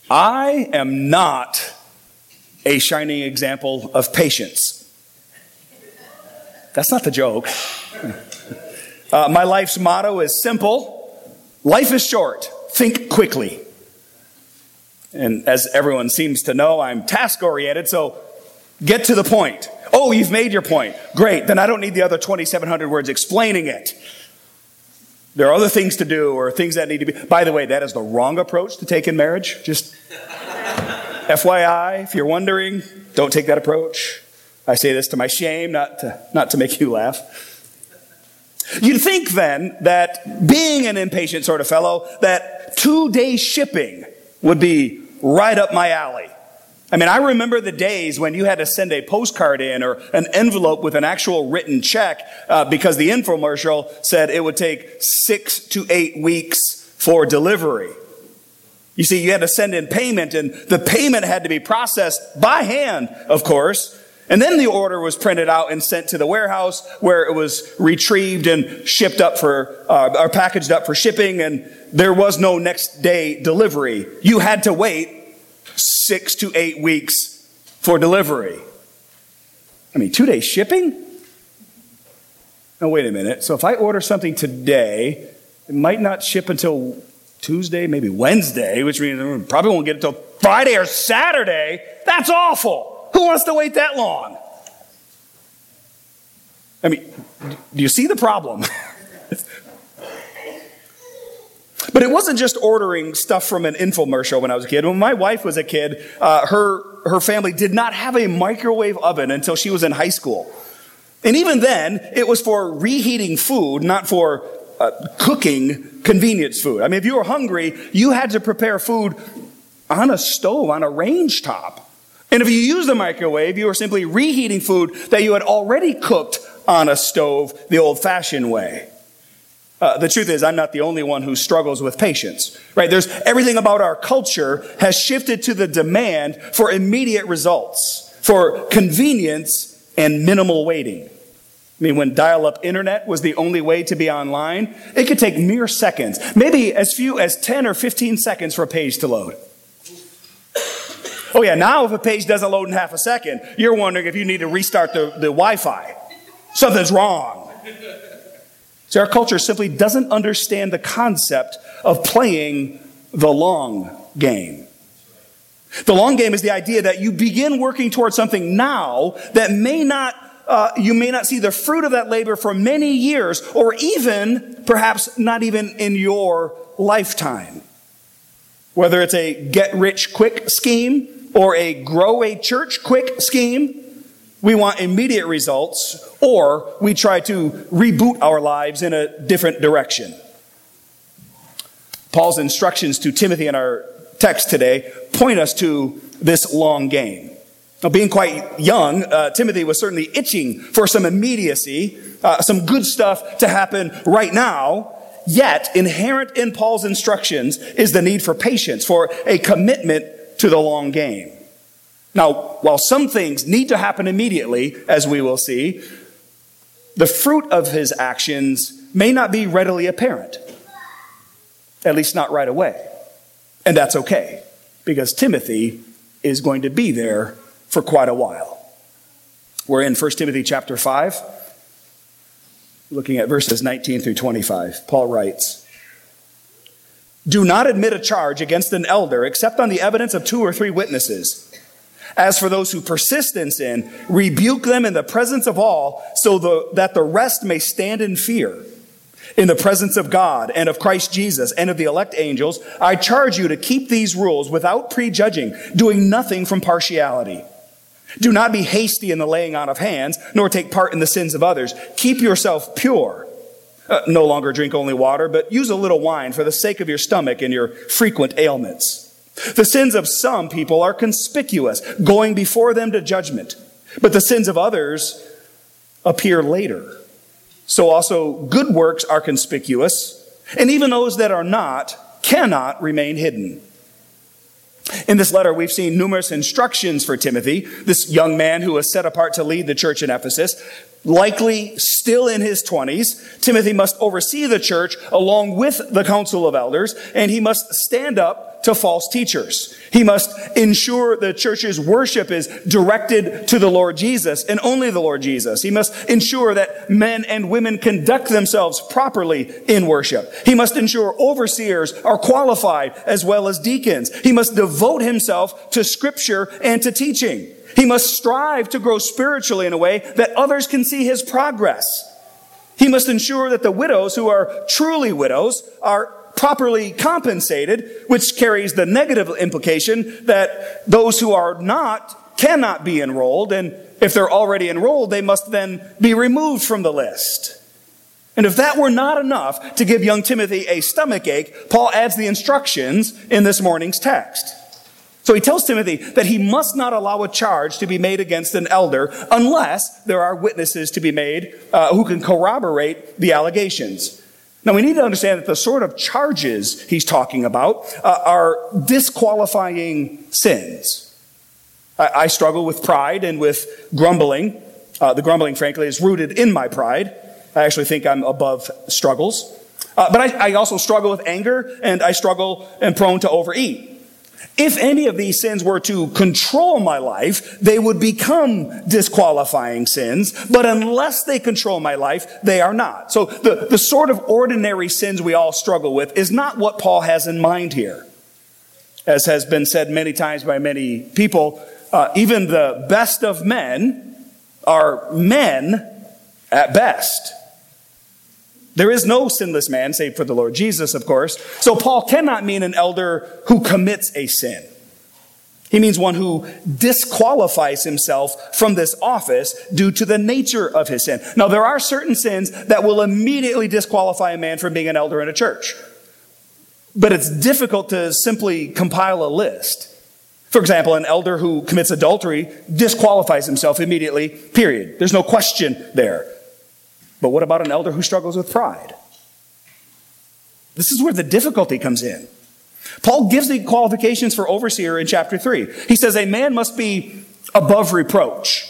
I am not a shining example of patience. That's not the joke. My life's motto is simple. Life is short. Think quickly. And as everyone seems to know, I'm task-oriented, so get to the point. Oh, you've made your point. Great. Then I don't need the other 2,700 words explaining it. There are other things to do or things that need to be. By the way, that is the wrong approach to take in marriage. Just FYI, if you're wondering, don't take that approach. I say this to my shame, not to make you laugh. You'd think then that being an impatient sort of fellow, that 2-day shipping would be right up my alley. I mean, I remember the days when you had to send a postcard in or an envelope with an actual written check because the infomercial said it would take 6 to 8 weeks for delivery. You see, you had to send in payment, and the payment had to be processed by hand, of course. And then the order was printed out and sent to the warehouse where it was retrieved and shipped up or packaged up for shipping, and there was no next day delivery. You had to wait 6 to 8 weeks for delivery. I mean, 2-day shipping? Now, wait a minute. So if I order something today, it might not ship until Tuesday, maybe Wednesday, which means I probably won't get it until Friday or Saturday. That's awful. Who wants to wait that long? I mean, do you see the problem? But it wasn't just ordering stuff from an infomercial when I was a kid. When my wife was a kid, her family did not have a microwave oven until she was in high school. And even then, it was for reheating food, not for cooking convenience food. I mean, if you were hungry, you had to prepare food on a stove, on a range top. And if you used the microwave, you were simply reheating food that you had already cooked on a stove the old-fashioned way. The truth is, I'm not the only one who struggles with patience, right? There's everything about our culture has shifted to the demand for immediate results, for convenience and minimal waiting. I mean, when dial-up internet was the only way to be online, it could take mere seconds, maybe as few as 10 or 15 seconds for a page to load. Oh yeah, now if a page doesn't load in half a second, you're wondering if you need to restart the Wi-Fi. Something's wrong. See, our culture simply doesn't understand the concept of playing the long game. The long game is the idea that you begin working towards something now that you may not see the fruit of that labor for many years, or even, perhaps not even in your lifetime. Whether it's a get-rich-quick scheme or a grow-a-church-quick scheme, we want immediate results, or we try to reboot our lives in a different direction. Paul's instructions to Timothy in our text today point us to this long game. Now, being quite young, Timothy was certainly itching for some immediacy, some good stuff to happen right now. Yet, inherent in Paul's instructions is the need for patience, for a commitment to the long game. Now, while some things need to happen immediately, as we will see, the fruit of his actions may not be readily apparent, at least not right away. And that's okay, because Timothy is going to be there for quite a while. We're in 1 Timothy chapter 5, looking at verses 19 through 25. Paul writes, "Do not admit a charge against an elder except on the evidence of 2 or 3 witnesses. As for those who persist in sin, rebuke them in the presence of all, so that the rest may stand in fear. In the presence of God and of Christ Jesus and of the elect angels, I charge you to keep these rules without prejudging, doing nothing from partiality. Do not be hasty in the laying on of hands, nor take part in the sins of others. Keep yourself pure. No longer drink only water, but use a little wine for the sake of your stomach and your frequent ailments. The sins of some people are conspicuous, going before them to judgment, but the sins of others appear later. So also good works are conspicuous, and even those that are not cannot remain hidden." In this letter, we've seen numerous instructions for Timothy, this young man who was set apart to lead the church in Ephesus. Likely still in his 20s, Timothy must oversee the church along with the council of elders, and he must stand up to false teachers. He must ensure the church's worship is directed to the Lord Jesus and only the Lord Jesus. He must ensure that men and women conduct themselves properly in worship. He must ensure overseers are qualified as well as deacons. He must devote himself to Scripture and to teaching. He must strive to grow spiritually in a way that others can see his progress. He must ensure that the widows who are truly widows are properly compensated, which carries the negative implication that those who are not cannot be enrolled, and if they're already enrolled, they must then be removed from the list. And if that were not enough to give young Timothy a stomachache, Paul adds the instructions in this morning's text. So he tells Timothy that he must not allow a charge to be made against an elder unless there are witnesses to be made who can corroborate the allegations. Now, we need to understand that the sort of charges he's talking about are disqualifying sins. I struggle with pride and with grumbling. The grumbling, frankly, is rooted in my pride. I actually think I'm above struggles. But I also struggle with anger, and I struggle and prone to overeat. If any of these sins were to control my life, they would become disqualifying sins. But unless they control my life, they are not. So the sort of ordinary sins we all struggle with is not what Paul has in mind here. As has been said many times by many people, even the best of men are men at best. There is no sinless man, save for the Lord Jesus, of course. So Paul cannot mean an elder who commits a sin. He means one who disqualifies himself from this office due to the nature of his sin. Now, there are certain sins that will immediately disqualify a man from being an elder in a church. But it's difficult to simply compile a list. For example, an elder who commits adultery disqualifies himself immediately, period. There's no question there. But what about an elder who struggles with pride? This is where the difficulty comes in. Paul gives the qualifications for overseer in chapter 3. He says a man must be above reproach.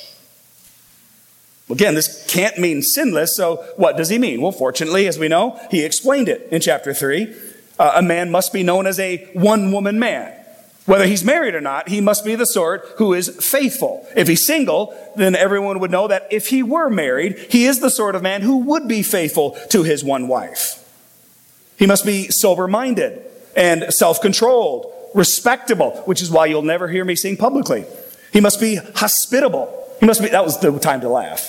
Again, this can't mean sinless, so what does he mean? Well, fortunately, as we know, he explained it in chapter 3. A man must be known as a one-woman man. Whether he's married or not, he must be the sort who is faithful. If he's single, then everyone would know that if he were married, he is the sort of man who would be faithful to his one wife. He must be sober-minded and self-controlled, respectable, which is why you'll never hear me sing publicly. He must be hospitable. That was the time to laugh.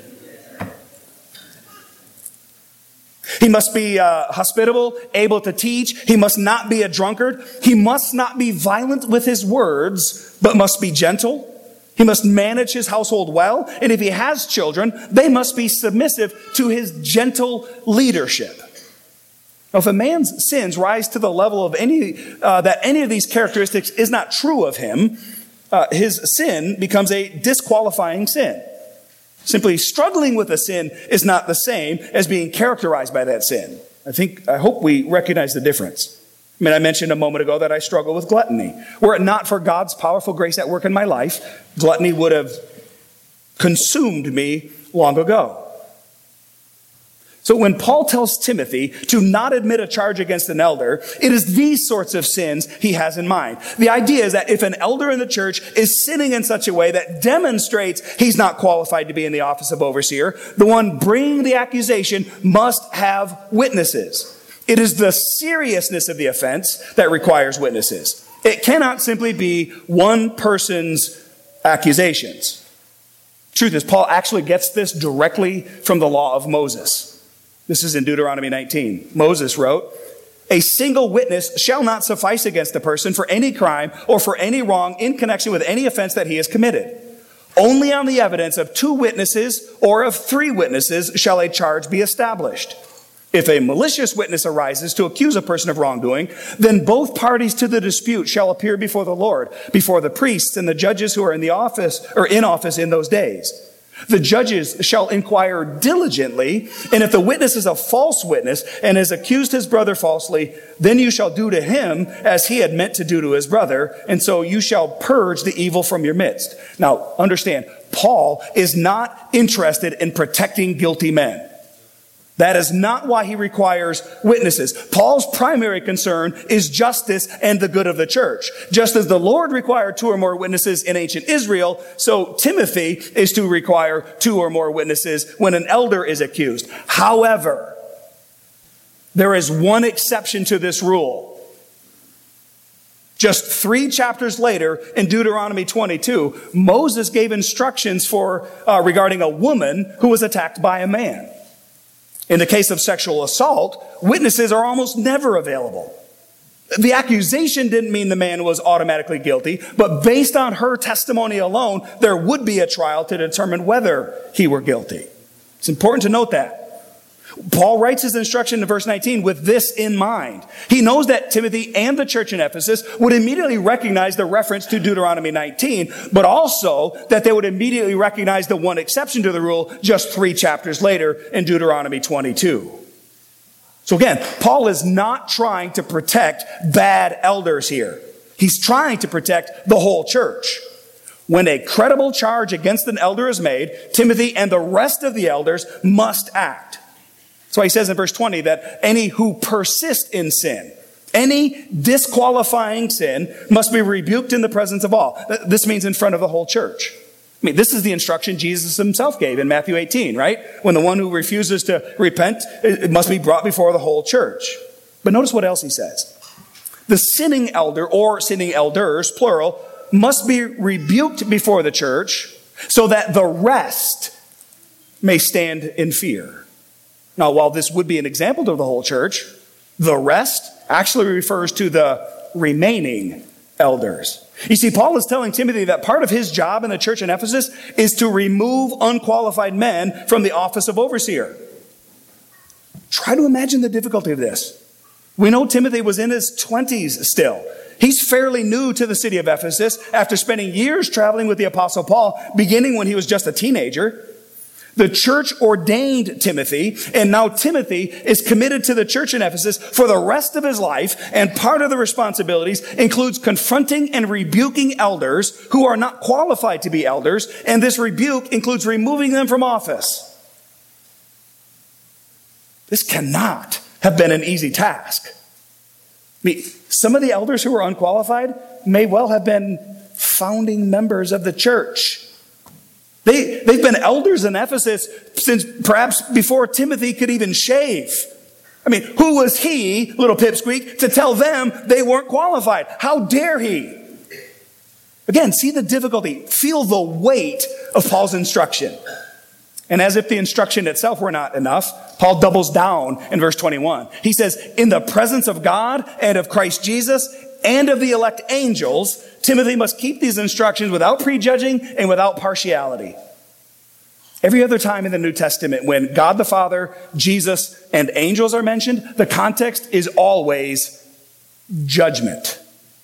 He must be hospitable, able to teach. He must not be a drunkard. He must not be violent with his words, but must be gentle. He must manage his household well. And if he has children, they must be submissive to his gentle leadership. Now, if a man's sins rise to the level of that any of these characteristics is not true of him, his sin becomes a disqualifying sin. Simply struggling with a sin is not the same as being characterized by that sin. I hope we recognize the difference. I mentioned a moment ago that I struggle with gluttony. Were it not for God's powerful grace at work in my life, gluttony would have consumed me long ago. So when Paul tells Timothy to not admit a charge against an elder, it is these sorts of sins he has in mind. The idea is that if an elder in the church is sinning in such a way that demonstrates he's not qualified to be in the office of overseer, the one bringing the accusation must have witnesses. It is the seriousness of the offense that requires witnesses. It cannot simply be one person's accusations. Truth is, Paul actually gets this directly from the law of Moses. This is in Deuteronomy 19. Moses wrote, "A single witness shall not suffice against a person for any crime or for any wrong in connection with any offense that he has committed. Only on the evidence of 2 witnesses or of 3 witnesses shall a charge be established. If a malicious witness arises to accuse a person of wrongdoing, then both parties to the dispute shall appear before the Lord, before the priests and the judges who are in office in those days. The judges shall inquire diligently, and if the witness is a false witness and has accused his brother falsely, then you shall do to him as he had meant to do to his brother, and so you shall purge the evil from your midst." Now, understand, Paul is not interested in protecting guilty men. That is not why he requires witnesses. Paul's primary concern is justice and the good of the church. Just as the Lord required 2 or more witnesses in ancient Israel, so Timothy is to require 2 or more witnesses when an elder is accused. However, there is one exception to this rule. Just 3 chapters later, in Deuteronomy 22, Moses gave instructions regarding a woman who was attacked by a man. In the case of sexual assault, witnesses are almost never available. The accusation didn't mean the man was automatically guilty, but based on her testimony alone, there would be a trial to determine whether he were guilty. It's important to note that. Paul writes his instruction in verse 19 with this in mind. He knows that Timothy and the church in Ephesus would immediately recognize the reference to Deuteronomy 19, but also that they would immediately recognize the one exception to the rule just 3 chapters later in Deuteronomy 22. So again, Paul is not trying to protect bad elders here. He's trying to protect the whole church. When a credible charge against an elder is made, Timothy and the rest of the elders must act. That's why he says in verse 20 that any who persist in sin, any disqualifying sin must be rebuked in the presence of all. This means in front of the whole church. I mean, this is the instruction Jesus himself gave in Matthew 18, right? When the one who refuses to repent, it must be brought before the whole church. But notice what else he says. The sinning elder or sinning elders, plural, must be rebuked before the church so that the rest may stand in fear. Now, while this would be an example to the whole church, the rest actually refers to the remaining elders. You see, Paul is telling Timothy that part of his job in the church in Ephesus is to remove unqualified men from the office of overseer. Try to imagine the difficulty of this. We know Timothy was in his 20s still. He's fairly new to the city of Ephesus after spending years traveling with the Apostle Paul, beginning when he was just a teenager. The church ordained Timothy, and now Timothy is committed to the church in Ephesus for the rest of his life, and part of the responsibilities includes confronting and rebuking elders who are not qualified to be elders, and this rebuke includes removing them from office. This cannot have been an easy task. I mean, some of the elders who are unqualified may well have been founding members of the church. They've been elders in Ephesus since perhaps before Timothy could even shave. I mean, who was he, little pipsqueak, to tell them they weren't qualified? How dare he? Again, see the difficulty. Feel the weight of Paul's instruction. And as if the instruction itself were not enough, Paul doubles down in verse 21. He says, in the presence of God and of Christ Jesus and of the elect angels, Timothy must keep these instructions without prejudging and without partiality. Every other time in the New Testament, when God the Father, Jesus, and angels are mentioned, the context is always judgment.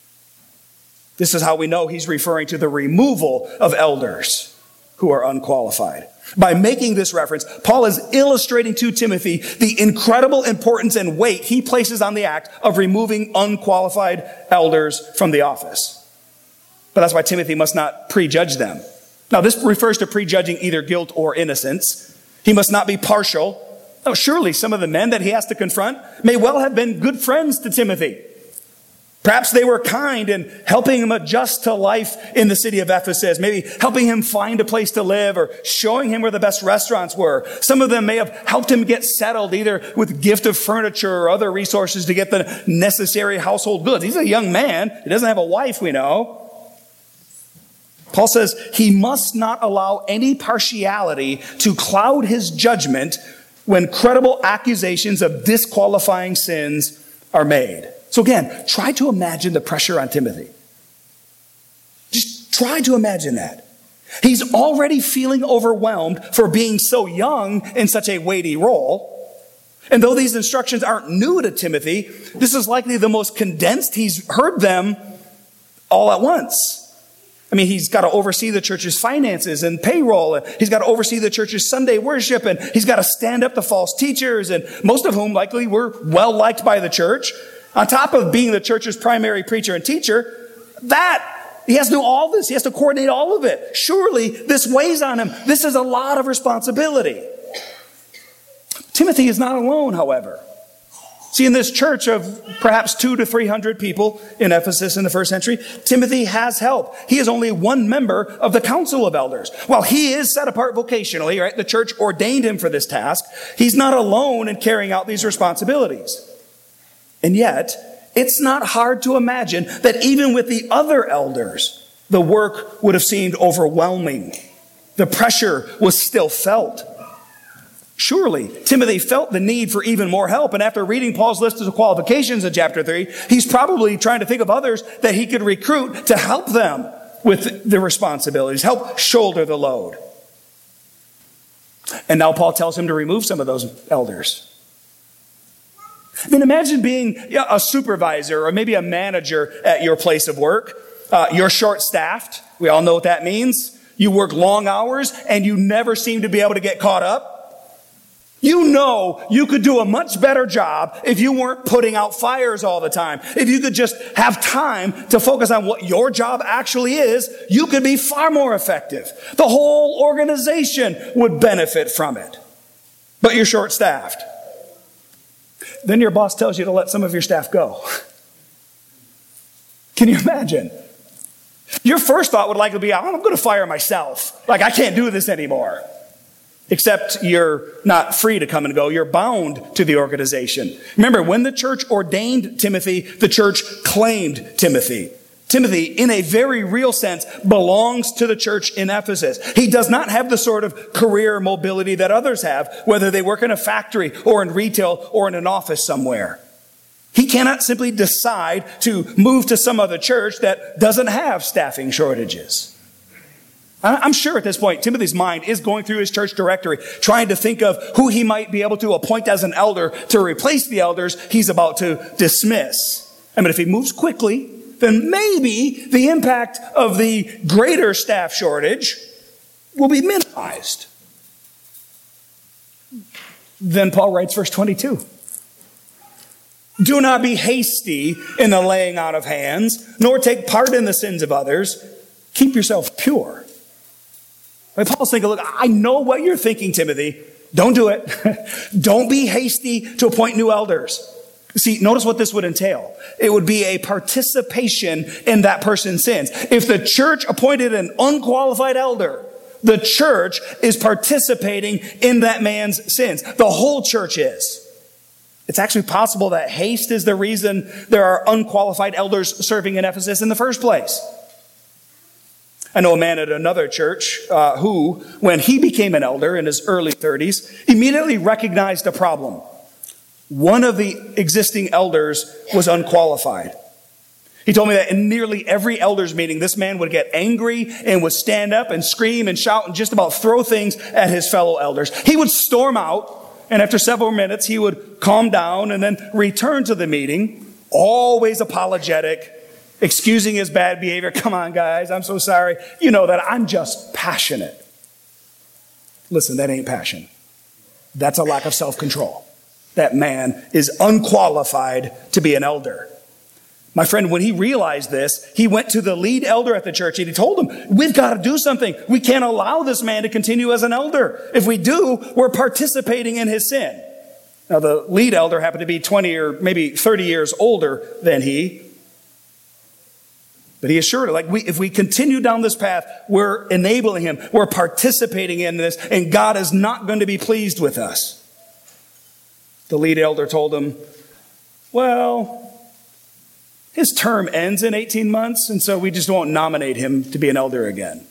This is how we know he's referring to the removal of elders who are unqualified. By making this reference, Paul is illustrating to Timothy the incredible importance and weight he places on the act of removing unqualified elders from the office. But that's why Timothy must not prejudge them. Now, this refers to prejudging either guilt or innocence. He must not be partial. Now, surely some of the men that he has to confront may well have been good friends to Timothy. Perhaps they were kind in helping him adjust to life in the city of Ephesus, maybe helping him find a place to live or showing him where the best restaurants were. Some of them may have helped him get settled either with gift of furniture or other resources to get the necessary household goods. He's a young man. He doesn't have a wife, we know. Paul says he must not allow any partiality to cloud his judgment when credible accusations of disqualifying sins are made. So again, try to imagine the pressure on Timothy. Just try to imagine that. He's already feeling overwhelmed for being so young in such a weighty role. And though these instructions aren't new to Timothy, this is likely the most condensed he's heard them all at once. I mean, he's got to oversee the church's finances and payroll. And he's got to oversee the church's Sunday worship. And he's got to stand up to false teachers, and most of whom likely were well liked by the church. On top of being the church's primary preacher and teacher, he has to do all this. He has to coordinate all of it. Surely this weighs on him. This is a lot of responsibility. Timothy is not alone, however. See, in this church of perhaps 200 to 300 people in Ephesus in the first century, Timothy has help. He is only one member of the council of elders. While he is set apart vocationally, right, the church ordained him for this task, he's not alone in carrying out these responsibilities. And yet, it's not hard to imagine that even with the other elders, the work would have seemed overwhelming. The pressure was still felt. Surely, Timothy felt the need for even more help. And after reading Paul's list of qualifications in chapter 3, he's probably trying to think of others that he could recruit to help them with the responsibilities, help shoulder the load. And now Paul tells him to remove some of those elders. I mean, imagine being a supervisor or maybe a manager at your place of work. You're short-staffed. We all know what that means. You work long hours and you never seem to be able to get caught up. You know you could do a much better job if you weren't putting out fires all the time. If you could just have time to focus on what your job actually is, you could be far more effective. The whole organization would benefit from it. But you're short-staffed. Then your boss tells you to let some of your staff go. Can you imagine? Your first thought would likely be, I'm going to fire myself. Like, I can't do this anymore. Except you're not free to come and go. You're bound to the organization. Remember, when the church ordained Timothy, the church claimed Timothy. Timothy, in a very real sense, belongs to the church in Ephesus. He does not have the sort of career mobility that others have, whether they work in a factory or in retail or in an office somewhere. He cannot simply decide to move to some other church that doesn't have staffing shortages. I'm sure at this point, Timothy's mind is going through his church directory, trying to think of who he might be able to appoint as an elder to replace the elders he's about to dismiss. I mean, if he moves quickly, then maybe the impact of the greater staff shortage will be minimized. Then Paul writes verse 22. Do not be hasty in the laying on of hands, nor take part in the sins of others. Keep yourself pure. Right, Paul's thinking, look, I know what you're thinking, Timothy. Don't do it. Don't be hasty to appoint new elders. See, notice what this would entail. It would be a participation in that person's sins. If the church appointed an unqualified elder, the church is participating in that man's sins. The whole church is. It's actually possible that haste is the reason there are unqualified elders serving in Ephesus in the first place. I know a man at another church who, when he became an elder in his early 30s, immediately recognized a problem. One of the existing elders was unqualified. He told me that in nearly every elders meeting, this man would get angry and would stand up and scream and shout and just about throw things at his fellow elders. He would storm out, and after several minutes, he would calm down and then return to the meeting, always apologetic, excusing his bad behavior. Come on, guys, I'm so sorry. You know that I'm just passionate. Listen, that ain't passion. That's a lack of self-control. That man is unqualified to be an elder. My friend, when he realized this, he went to the lead elder at the church and he told him, we've got to do something. We can't allow this man to continue as an elder. If we do, we're participating in his sin. Now, the lead elder happened to be 20 or maybe 30 years older than he. But he assured her, if we continue down this path, we're enabling him. We're participating in this, and God is not going to be pleased with us. The lead elder told him, well, his term ends in 18 months, and so we just won't nominate him to be an elder again.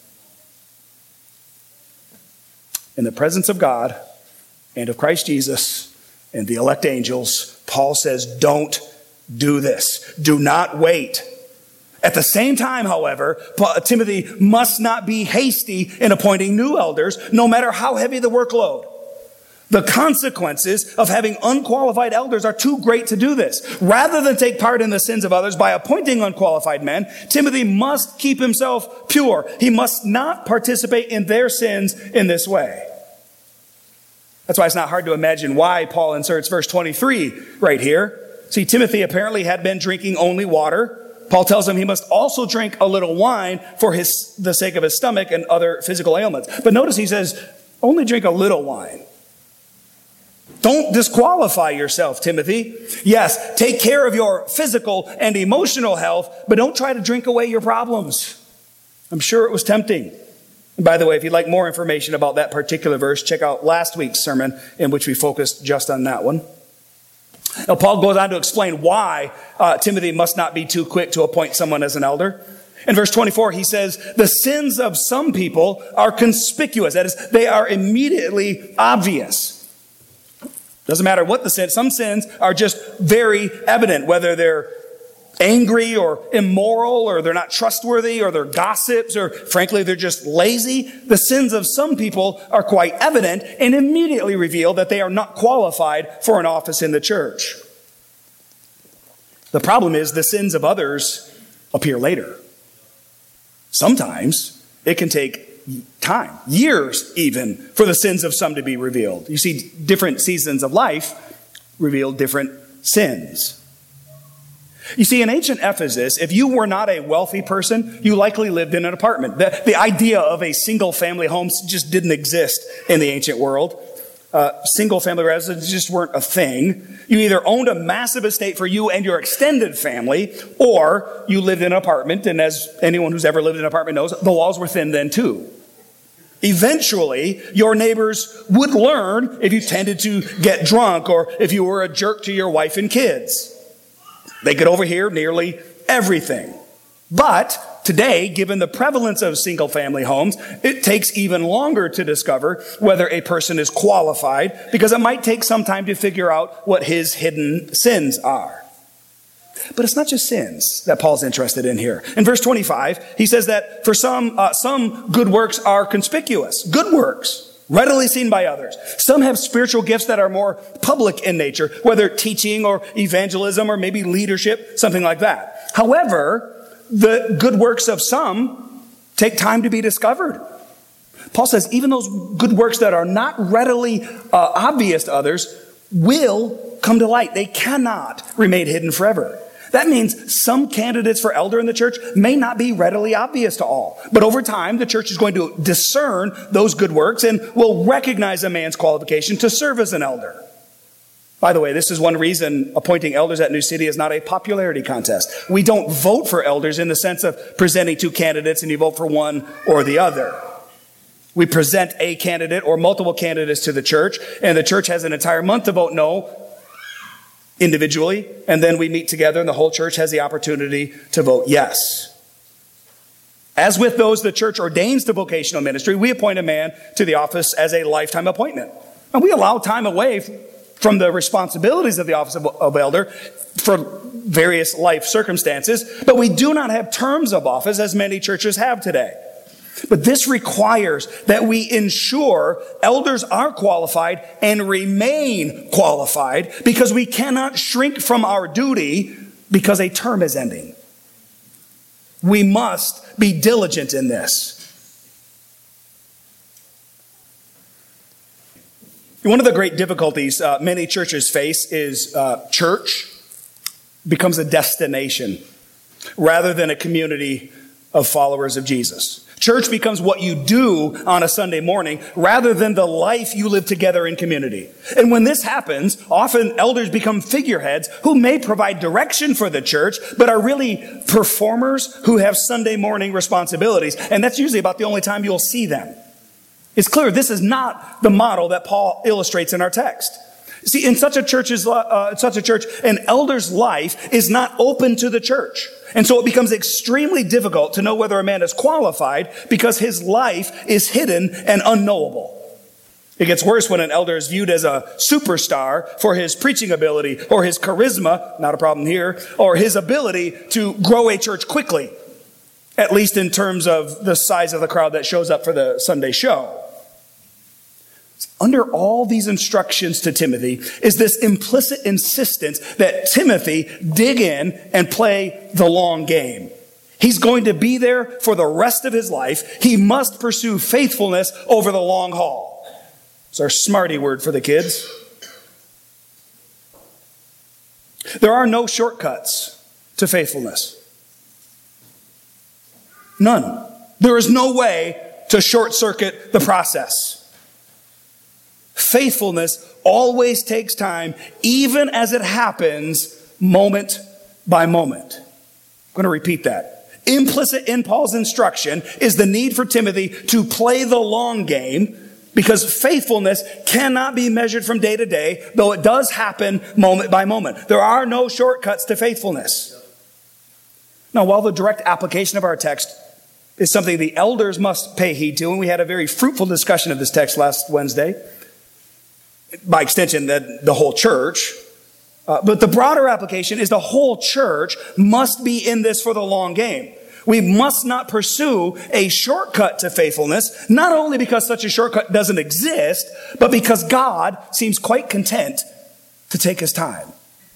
In the presence of God and of Christ Jesus and the elect angels, Paul says, don't do this. Do not wait. At the same time, however, Timothy must not be hasty in appointing new elders, no matter how heavy the workload. The consequences of having unqualified elders are too great to do this. Rather than take part in the sins of others by appointing unqualified men, Timothy must keep himself pure. He must not participate in their sins in this way. That's why it's not hard to imagine why Paul inserts verse 23 right here. See, Timothy apparently had been drinking only water. Paul tells him he must also drink a little wine for the sake of his stomach and other physical ailments. But notice he says, only drink a little wine. Don't disqualify yourself, Timothy. Yes, take care of your physical and emotional health, but don't try to drink away your problems. I'm sure it was tempting. And by the way, if you'd like more information about that particular verse, check out last week's sermon in which we focused just on that one. Now, Paul goes on to explain why Timothy must not be too quick to appoint someone as an elder. In verse 24, he says, the sins of some people are conspicuous. That is, they are immediately obvious. Doesn't matter what the sin. Some sins are just very evident, whether they're angry or immoral, or they're not trustworthy, or they're gossips, or frankly, they're just lazy. The sins of some people are quite evident and immediately reveal that they are not qualified for an office in the church. The problem is the sins of others appear later. Sometimes it can take time, years even, for the sins of some to be revealed. You see, different seasons of life reveal different sins. You see, in ancient Ephesus, if you were not a wealthy person, you likely lived in an apartment. The idea of a single-family home just didn't exist in the ancient world. Single-family residences just weren't a thing. You either owned a massive estate for you and your extended family, or you lived in an apartment, and as anyone who's ever lived in an apartment knows, the walls were thin then too. Eventually, your neighbors would learn if you tended to get drunk or if you were a jerk to your wife and kids. They could overhear nearly everything. But today, given the prevalence of single-family homes, it takes even longer to discover whether a person is qualified, because it might take some time to figure out what his hidden sins are. But it's not just sins that Paul's interested in here. In verse 25, he says that for some good works are conspicuous. Good works, readily seen by others. Some have spiritual gifts that are more public in nature, whether teaching or evangelism or maybe leadership, something like that. However, the good works of some take time to be discovered. Paul says even those good works that are not readily obvious to others will come to light. They cannot remain hidden forever. That means some candidates for elder in the church may not be readily obvious to all. But over time, the church is going to discern those good works and will recognize a man's qualification to serve as an elder. By the way, this is one reason appointing elders at New City is not a popularity contest. We don't vote for elders in the sense of presenting two candidates and you vote for one or the other. We present a candidate or multiple candidates to the church, and the church has an entire month to vote no individually, and then we meet together and the whole church has the opportunity to vote yes. As with those the church ordains to vocational ministry, we appoint a man to the office as a lifetime appointment. And we allow time away from the responsibilities of the office of elder for various life circumstances, but we do not have terms of office as many churches have today. But this requires that we ensure elders are qualified and remain qualified, because we cannot shrink from our duty because a term is ending. We must be diligent in this. One of the great difficulties many churches face is church becomes a destination rather than a community of followers of Jesus. Church becomes what you do on a Sunday morning rather than the life you live together in community. And when this happens, often elders become figureheads who may provide direction for the church, but are really performers who have Sunday morning responsibilities. And that's usually about the only time you'll see them. It's clear this is not the model that Paul illustrates in our text. See, in such a church, an elder's life is not open to the church. And so it becomes extremely difficult to know whether a man is qualified because his life is hidden and unknowable. It gets worse when an elder is viewed as a superstar for his preaching ability or his charisma, not a problem here, or his ability to grow a church quickly, at least in terms of the size of the crowd that shows up for the Sunday show. Under all these instructions to Timothy is this implicit insistence that Timothy dig in and play the long game. He's going to be there for the rest of his life. He must pursue faithfulness over the long haul. It's our smarty word for the kids. There are no shortcuts to faithfulness. None. There is no way to short circuit the process. Faithfulness always takes time, even as it happens moment by moment. I'm going to repeat that. Implicit in Paul's instruction is the need for Timothy to play the long game, because faithfulness cannot be measured from day to day, though it does happen moment by moment. There are no shortcuts to faithfulness. Now, while the direct application of our text is something the elders must pay heed to, and we had a very fruitful discussion of this text last Wednesday, by extension, the whole church, but the broader application is the whole church must be in this for the long game. We must not pursue a shortcut to faithfulness, not only because such a shortcut doesn't exist, but because God seems quite content to take his time.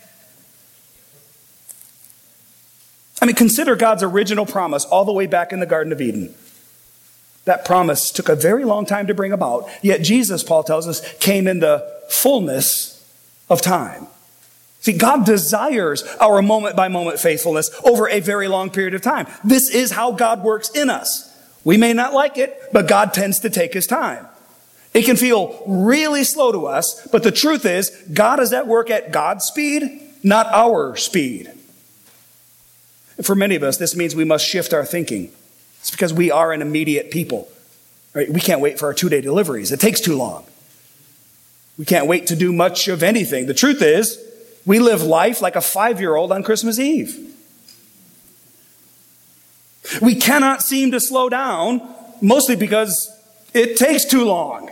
I mean, consider God's original promise all the way back in the Garden of Eden. That promise took a very long time to bring about, yet Jesus, Paul tells us, came in the fullness of time. See, God desires our moment-by-moment faithfulness over a very long period of time. This is how God works in us. We may not like it, but God tends to take his time. It can feel really slow to us, but the truth is, God is at work at God's speed, not our speed. For many of us, this means we must shift our thinking. It's because we are an immediate people. Right? We can't wait for our 2-day deliveries. It takes too long. We can't wait to do much of anything. The truth is, we live life like a 5-year-old on Christmas Eve. We cannot seem to slow down, mostly because it takes too long.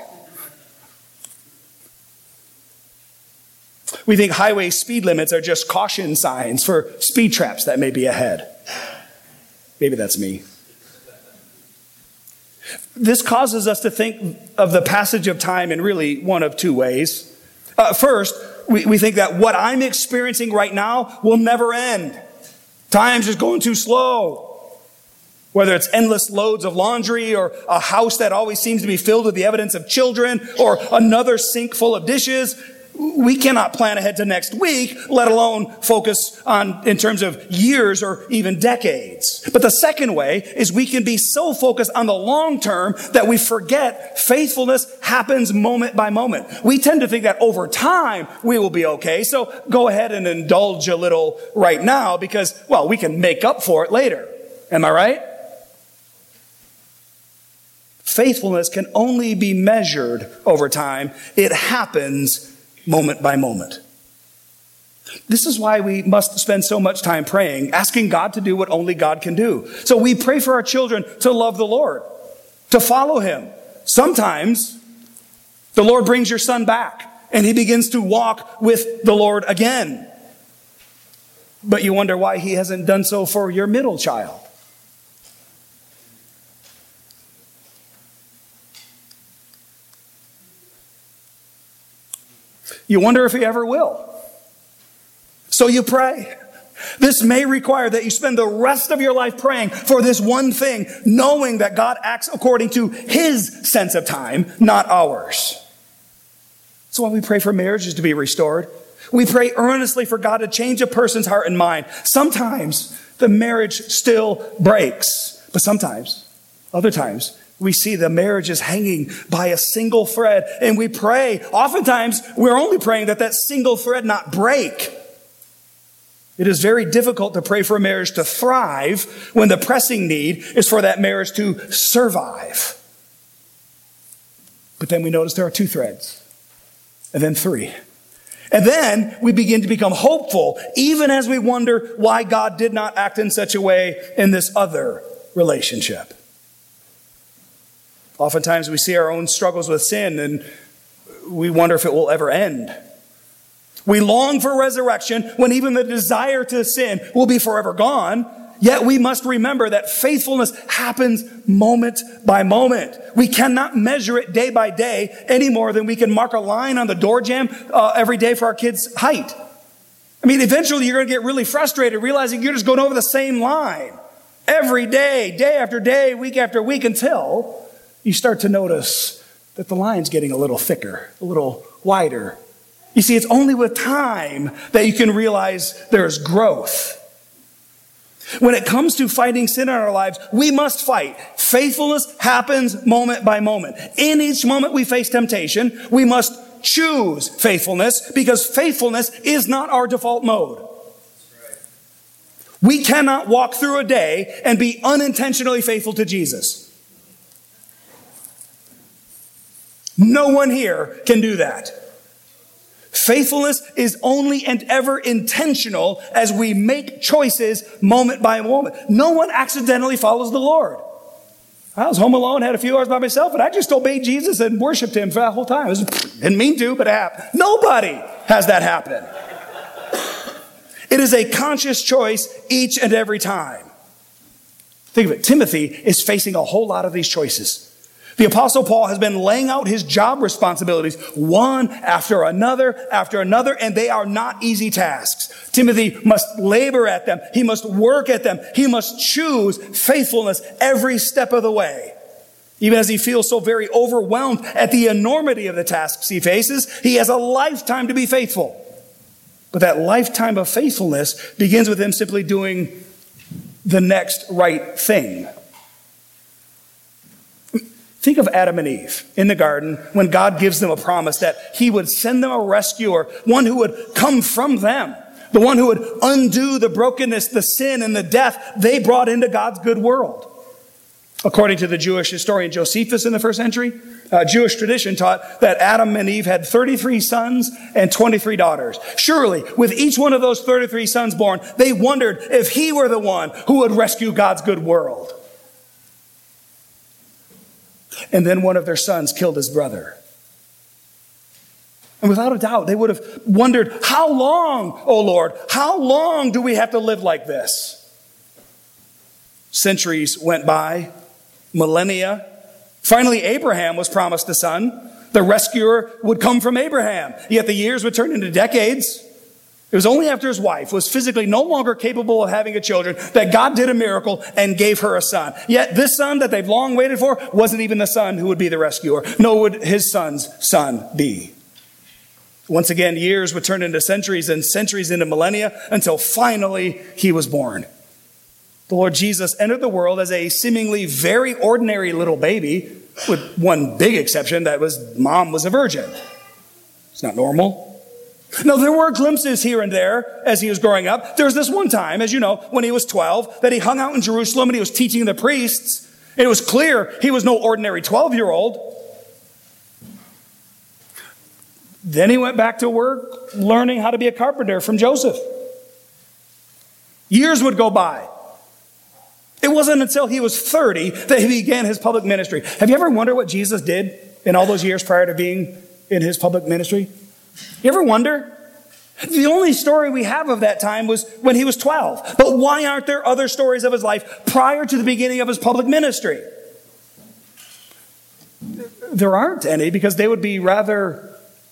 We think highway speed limits are just caution signs for speed traps that may be ahead. Maybe that's me. This causes us to think of the passage of time in really one of two ways. First, we think that what I'm experiencing right now will never end. Time's just going too slow. Whether it's endless loads of laundry, or a house that always seems to be filled with the evidence of children, or another sink full of dishes, we cannot plan ahead to next week, let alone focus on in terms of years or even decades. But the second way is we can be so focused on the long term that we forget faithfulness happens moment by moment. We tend to think that over time we will be okay, so go ahead and indulge a little right now because, well, we can make up for it later. Am I right? Faithfulness can only be measured over time. It happens moment by moment. This is why we must spend so much time praying, asking God to do what only God can do. So we pray for our children to love the Lord, to follow him. Sometimes the Lord brings your son back and he begins to walk with the Lord again. But you wonder why he hasn't done so for your middle child. You wonder if he ever will. So you pray. This may require that you spend the rest of your life praying for this one thing, knowing that God acts according to his sense of time, not ours. That's why we pray for marriages to be restored. We pray earnestly for God to change a person's heart and mind. Sometimes the marriage still breaks, but other times, we see the marriage is hanging by a single thread, and we pray. Oftentimes, we're only praying that single thread not break. It is very difficult to pray for a marriage to thrive when the pressing need is for that marriage to survive. But then we notice there are 2 threads, and then 3. And then we begin to become hopeful, even as we wonder why God did not act in such a way in this other relationship. Oftentimes we see our own struggles with sin and we wonder if it will ever end. We long for resurrection when even the desire to sin will be forever gone. Yet we must remember that faithfulness happens moment by moment. We cannot measure it day by day any more than we can mark a line on the door jamb every day for our kids' height. I mean, eventually you're going to get really frustrated realizing you're just going over the same line every day, day after day, week after week, until you start to notice that the line's getting a little thicker, a little wider. You see, it's only with time that you can realize there's growth. When it comes to fighting sin in our lives, we must fight. Faithfulness happens moment by moment. In each moment we face temptation, we must choose faithfulness because faithfulness is not our default mode. We cannot walk through a day and be unintentionally faithful to Jesus. No one here can do that. Faithfulness is only and ever intentional as we make choices moment by moment. No one accidentally follows the Lord. I was home alone, had a few hours by myself, and I just obeyed Jesus and worshiped him for that whole time. Didn't mean to, but it happened. Nobody has that happen. It is a conscious choice each and every time. Think of it. Timothy is facing a whole lot of these choices. The Apostle Paul has been laying out his job responsibilities one after another, and they are not easy tasks. Timothy must labor at them. He must work at them. He must choose faithfulness every step of the way. Even as he feels so very overwhelmed at the enormity of the tasks he faces, he has a lifetime to be faithful. But that lifetime of faithfulness begins with him simply doing the next right thing. Think of Adam and Eve in the garden when God gives them a promise that he would send them a rescuer, one who would come from them, the one who would undo the brokenness, the sin, and the death they brought into God's good world. According to the Jewish historian Josephus in the first century, Jewish tradition taught that Adam and Eve had 33 sons and 23 daughters. Surely, with each one of those 33 sons born, they wondered if he were the one who would rescue God's good world. And then one of their sons killed his brother. And without a doubt, they would have wondered, how long, oh Lord, how long do we have to live like this? Centuries went by, millennia. Finally, Abraham was promised a son. The rescuer would come from Abraham. Yet the years would turn into decades. It was only after his wife was physically no longer capable of having a children that God did a miracle and gave her a son. Yet this son that they've long waited for wasn't even the son who would be the rescuer. Nor would his son's son be. Once again, years would turn into centuries and centuries into millennia until finally he was born. The Lord Jesus entered the world as a seemingly very ordinary little baby, with one big exception, that mom was a virgin. It's not normal. Now, there were glimpses here and there as he was growing up. There was this one time, as you know, when he was 12, that he hung out in Jerusalem and he was teaching the priests. It was clear he was no ordinary 12-year-old. Then he went back to work, learning how to be a carpenter from Joseph. Years would go by. It wasn't until he was 30 that he began his public ministry. Have you ever wondered what Jesus did in all those years prior to being in his public ministry? You ever wonder? The only story we have of that time was when he was 12. But why aren't there other stories of his life prior to the beginning of his public ministry? There aren't any because they would be rather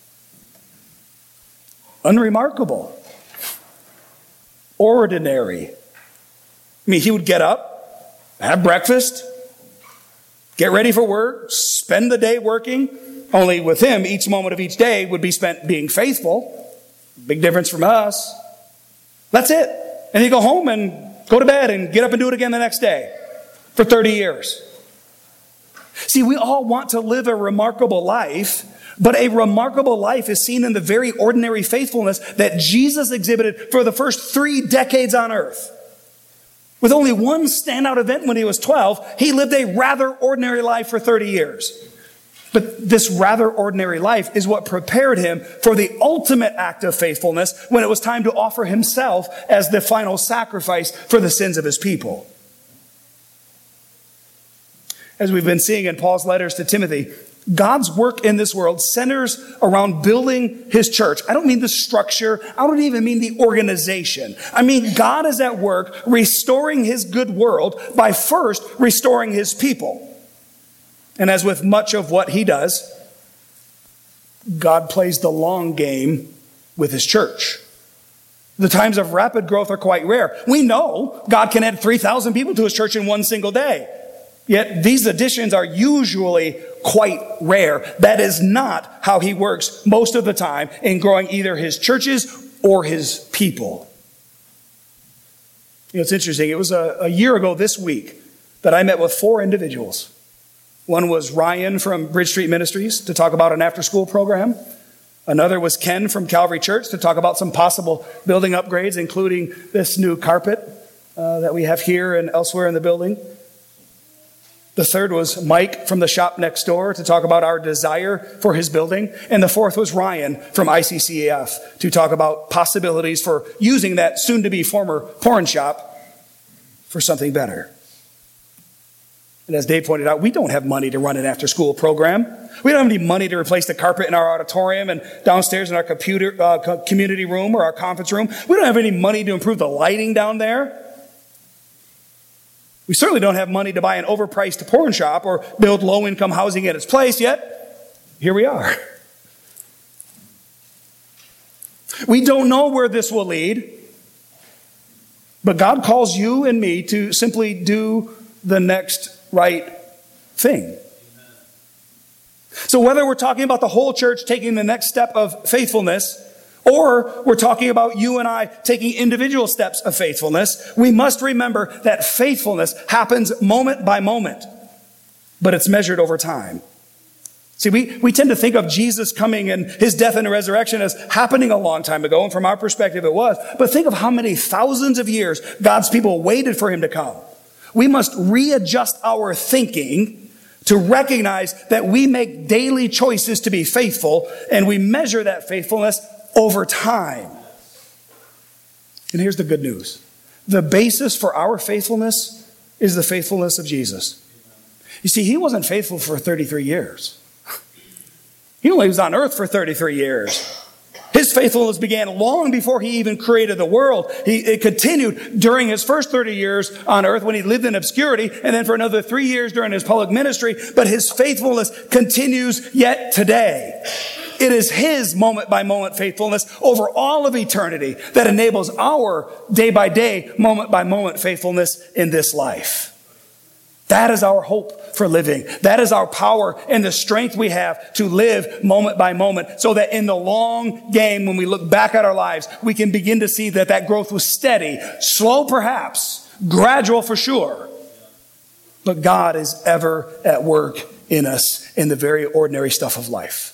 unremarkable, ordinary. I mean, he would get up, have breakfast, get ready for work, spend the day working. Only with him, each moment of each day would be spent being faithful. Big difference from us. That's it. And he'd go home and go to bed and get up and do it again the next day for 30 years. See, we all want to live a remarkable life, but a remarkable life is seen in the very ordinary faithfulness that Jesus exhibited for the first 3 decades on earth. With only one standout event when he was 12, he lived a rather ordinary life for 30 years. But this rather ordinary life is what prepared him for the ultimate act of faithfulness when it was time to offer himself as the final sacrifice for the sins of his people. As we've been seeing in Paul's letters to Timothy, God's work in this world centers around building his church. I don't mean the structure. I don't even mean the organization. I mean, God is at work restoring his good world by first restoring his people. And as with much of what he does, God plays the long game with his church. The times of rapid growth are quite rare. We know God can add 3,000 people to his church in one single day. Yet these additions are usually quite rare. That is not how he works most of the time in growing either his churches or his people. It's interesting. It was a year ago this week that I met with 4 individuals. One was Ryan from Bridge Street Ministries to talk about an after-school program. Another was Ken from Calvary Church to talk about some possible building upgrades, including this new carpet that we have here and elsewhere in the building. The third was Mike from the shop next door to talk about our desire for his building. And the fourth was Ryan from ICCAF to talk about possibilities for using that soon-to-be former porn shop for something better. And as Dave pointed out, we don't have money to run an after-school program. We don't have any money to replace the carpet in our auditorium and downstairs in our community room or our conference room. We don't have any money to improve the lighting down there. We certainly don't have money to buy an overpriced porn shop or build low-income housing at its place, yet here we are. We don't know where this will lead, but God calls you and me to simply do the next right thing. So whether we're talking about the whole church taking the next step of faithfulness, or we're talking about you and I taking individual steps of faithfulness, we must remember that faithfulness happens moment by moment, but it's measured over time. See, we tend to think of Jesus coming and his death and resurrection as happening a long time ago, and from our perspective it was. But think of how many thousands of years God's people waited for him to come. We must readjust our thinking to recognize that we make daily choices to be faithful, and we measure that faithfulness over time. And here's the good news. The basis for our faithfulness is the faithfulness of Jesus. You see, he wasn't faithful for 33 years. He only was on earth for 33 years. His faithfulness began long before he even created the world. It continued during his first 30 years on earth when he lived in obscurity, and then for another 3 years during his public ministry. But his faithfulness continues yet today. It is his moment-by-moment faithfulness over all of eternity that enables our day-by-day, moment-by-moment faithfulness in this life. That is our hope for living. That is our power and the strength we have to live moment by moment, so that in the long game, when we look back at our lives, we can begin to see that that growth was steady, slow perhaps, gradual for sure. But God is ever at work in us in the very ordinary stuff of life.